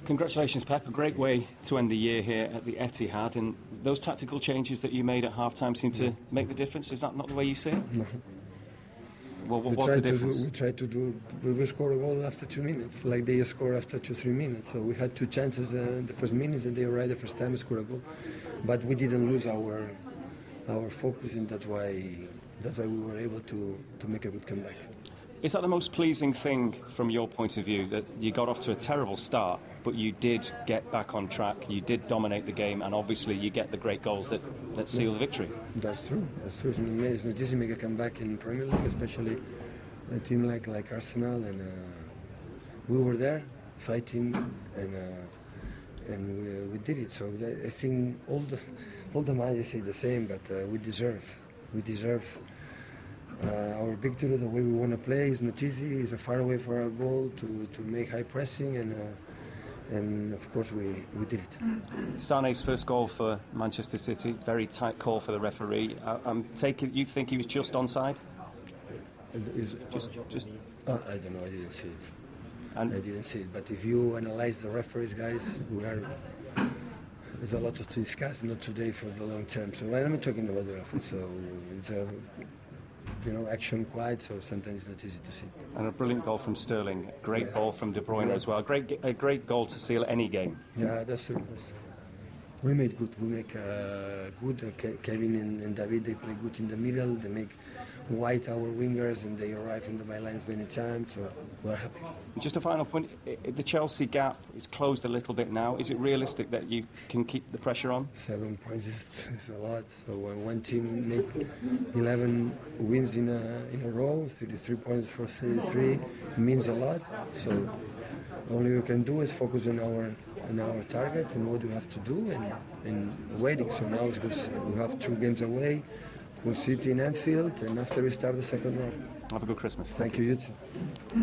Congratulations, Pep. A great way to end the year here at the Etihad. And those tactical changes that you made at half-time seem to make the difference. Is that not the way you see it? No. Well, what's the difference? We will score a goal after 2 minutes, like they score after 2-3 minutes. So we had 2 chances in the first minutes, and they arrived the first time and scored a goal. But we didn't lose our focus, and that's why we were able to make a good comeback. Is that the most pleasing thing from your point of view, that you got off to a terrible start, but you did get back on track, you did dominate the game, and obviously you get the great goals that seal the victory? That's true. It's not easy to make a comeback in Premier League, especially a team like Arsenal, and we were there fighting, and we did it. So I think all the managers say the same, but we deserve our victory. The way we want to play is not easy. It's a far away for our goal to make high pressing, and of course we did it. Sané's first goal for Manchester City, very tight call for the referee. I'm taking, you think he was just onside? Just. I don't know. I didn't see it. I didn't see it. But if you analyze the referees, guys, there's a lot to discuss. Not today, for the long term. So I'm not talking about the referee. So it's a action quiet, so sometimes it's not easy to see. And a brilliant goal from Sterling, great ball from De Bruyne as well. A great goal to seal any game. Yeah, that's true. We made good. We make good. Kevin and David, they play good in the middle. They make White our wingers, and they arrive in the bylines many times, so we're happy. Just a final point, the Chelsea gap is closed a little bit now. Is it realistic that you can keep the pressure on? 7 points is a lot. So when one team make 11 wins in a row, 33 points for 33 means a lot. So all we can do is focus on our target and what we have to do, and waiting. So now it's good. We have 2 games away. Hull City in Anfield, and after we start the second round. Have a good Christmas. Thank you, you too.